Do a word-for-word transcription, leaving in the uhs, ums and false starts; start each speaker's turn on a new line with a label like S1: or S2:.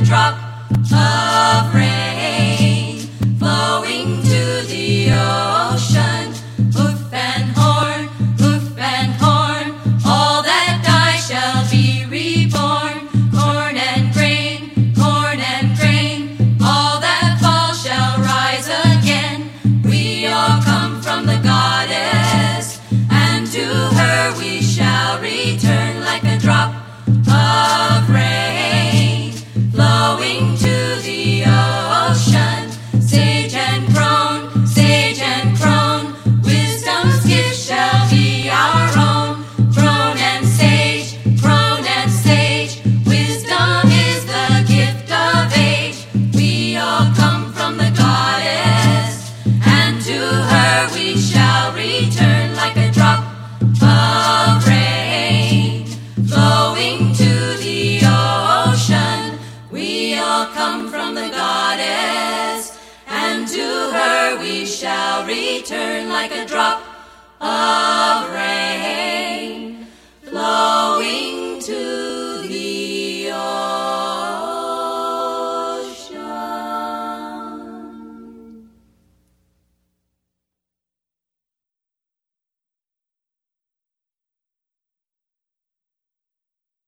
S1: drop of rain flowing to the ocean. Hoof and horn, hoof and horn, all that die shall be reborn. Corn and grain, corn and grain, all that fall shall rise again. We all come from the goddess, and to her we shall return like a drop of rain flowing to the ocean. Sage and crone, sage and crone, wisdom's gift shall be our own. Crone and sage, crone and sage, wisdom is the gift of age. We all come from the goddess, and to her we shall return like a drop of rain flowing to the ocean. We all come from the goddess, and to her we shall return like a drop of rain flowing to